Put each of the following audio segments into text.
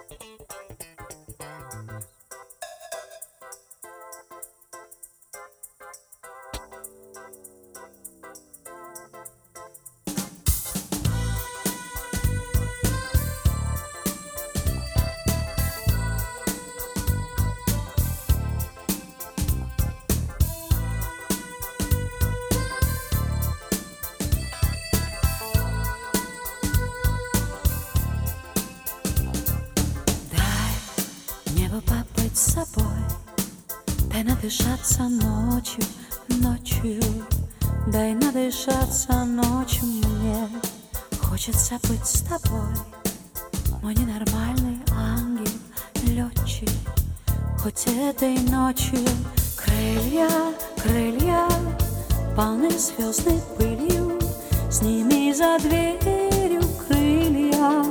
Побыть с собой, дай надышаться ночью, ночью, дай надышаться ночью мне. Хочется быть с тобой, мой ненормальный ангел-летчик. Хоть этой ночью крылья, крылья полны звездной пылью, сними за дверью крылья.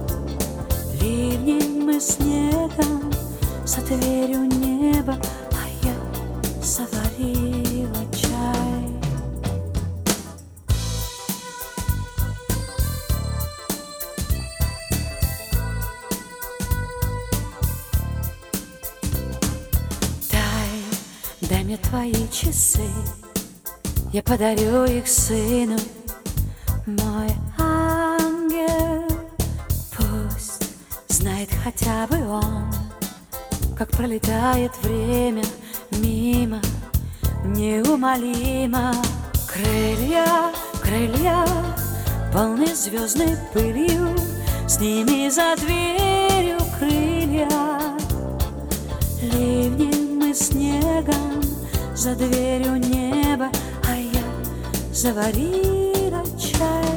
Ливнем и снегом за дверью неба, а я заварила чай. Дай мне твои часы, я подарю их сыну. Мой ангел, пусть знает хотя бы он, как пролетает время мимо, неумолимо. Крылья, крылья полны звездной пылью, сними за дверью крылья. Ливнем и снегом за дверью неба, а я заварила чай.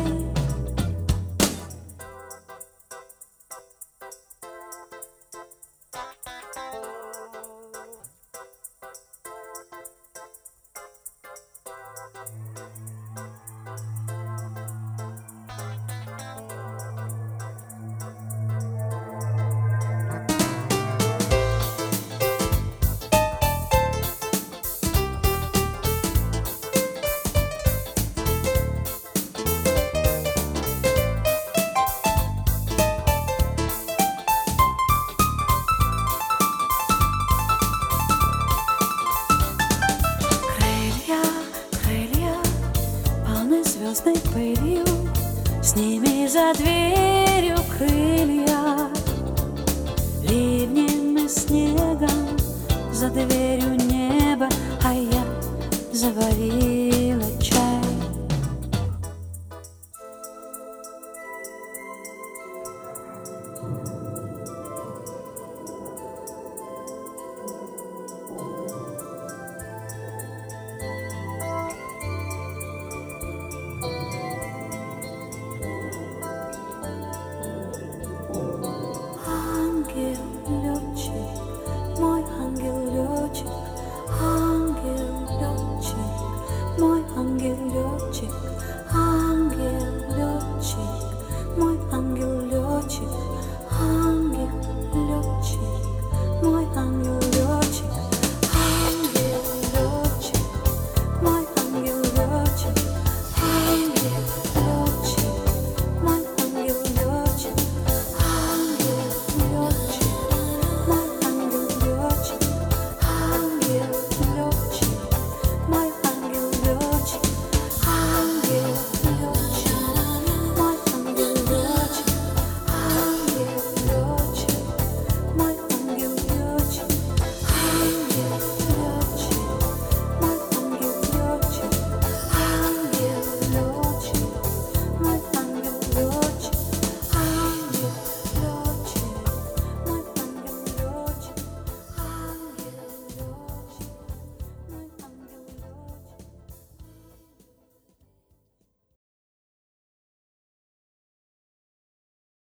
Звездной пылью, сними за дверь